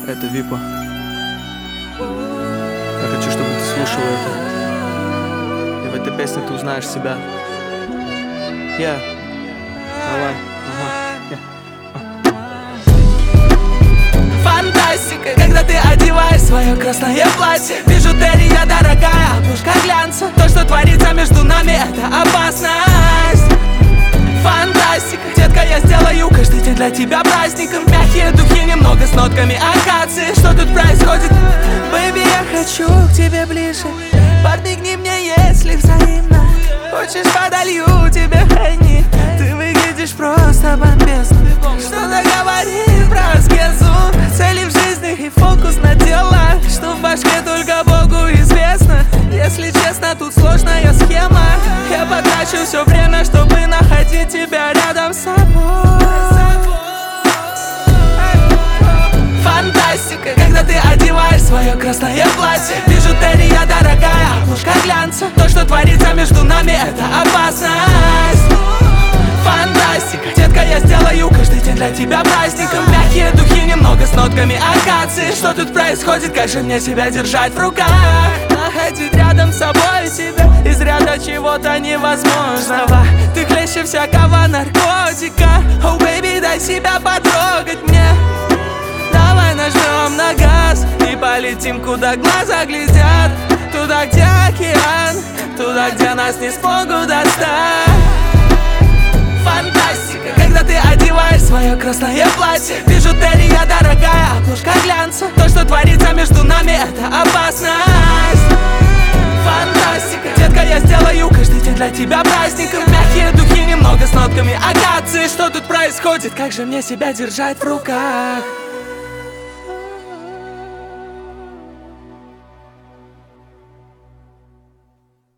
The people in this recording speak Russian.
Это Випа. Я хочу, чтобы ты слушала это. И в этой песне ты узнаешь себя. Давай. Фантастика, когда ты одеваешь свое красное платье. Бижутерия дорогая, обложка глянца. То, что творится между нами, это опасность. Фантастика, детка, я сделаю каждый день для тебя праздником. Мягкие духи, немного с нотками акации. Что тут происходит? Бэйби, я хочу к тебе ближе. Подмигни мне, если взаимно. Хочешь, подолью тебе хэнни. Ты выглядишь просто бомбезно. Что-то говори про аскезу. Цели в жизни и фокус на дело. Что в башке только Богу известно. Если честно, тут сложная схема. Я потрачу все время, чтобы находить тебя рядом с собой. Фантастика, когда ты одеваешь свое красное платье. Бижутерия дорогая, обложка глянца. То, что творится между нами, это опасность. Фантастика, детка, я сделаю каждый день для тебя праздником. Мягкие духи, немного с нотками акации. Что тут происходит, как же мне себя держать в руках? Находить рядом с собой себя из ряда чего-то невозможного. Ты клещи всякого наркотика. Oh, baby, дай себя потрогать мне. Давай нажмем на газ и полетим, куда глаза глядят. Туда, где океан, туда, где нас не смогут достать. Фантастика, когда ты одеваешь свое красное платье. Бижутерия дорогая, обложка глянца. То, что творится между нами, это опасность. Фантастика, детка, я сделаю каждый день для тебя праздником. Мягкие духи, немного с нотками акации. Что тут происходит, как же мне себя держать в руках?